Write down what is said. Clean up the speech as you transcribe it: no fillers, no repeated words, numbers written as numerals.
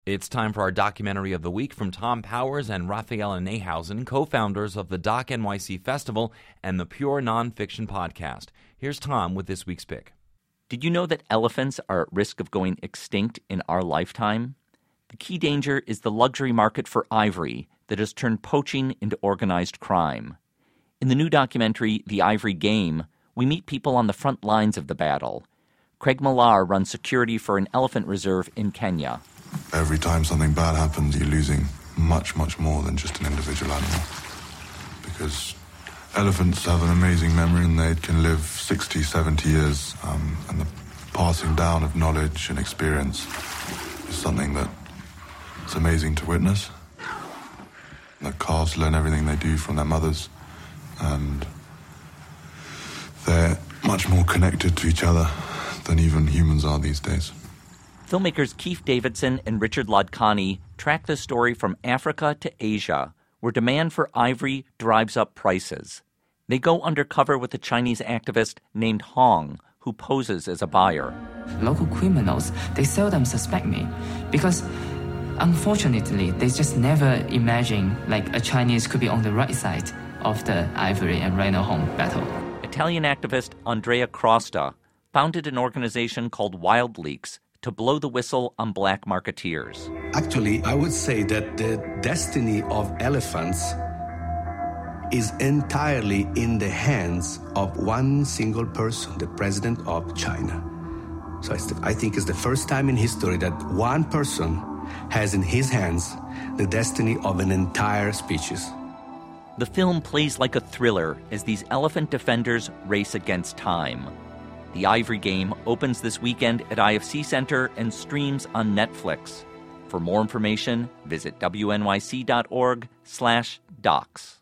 It's time for our documentary of the week from Tom Powers and Raphaela Nehausen, co-founders of the Doc NYC Festival and the Pure Nonfiction Podcast. Here's Tom with this week's pick. Did you know that elephants are at risk of going extinct in our lifetime? The key danger is the luxury market for ivory that has turned poaching into organized crime. In the new documentary, The Ivory Game, we meet people on the front lines of the battle. Craig Millar runs security for an elephant reserve in Kenya. Every time something bad happens, you're losing much, much more than just an individual animal. Because elephants have an amazing memory and they can live 60, 70 years. And the passing down of knowledge and experience is something that it's amazing to witness. The calves learn everything they do from their mothers. And they're much more connected to each other than even humans are these days. Filmmakers Keith Davidson and Richard Ladkani track the story from Africa to Asia, where demand for ivory drives up prices. They go undercover with a Chinese activist named Hong, who poses as a buyer. Local criminals, they seldom suspect me because, unfortunately, they just never imagine like a Chinese could be on the right side of the ivory and rhino Hong battle. Italian activist Andrea Crosta founded an organization called Wild Leaks to blow the whistle on black marketeers. Actually, I would say that the destiny of elephants is entirely in the hands of one single person, the president of China. So I think it's the first time in history that one person has in his hands the destiny of an entire species. The film plays like a thriller as these elephant defenders race against time. The Ivory Game opens this weekend at IFC Center and streams on Netflix. For more information, visit wnyc.org/docs.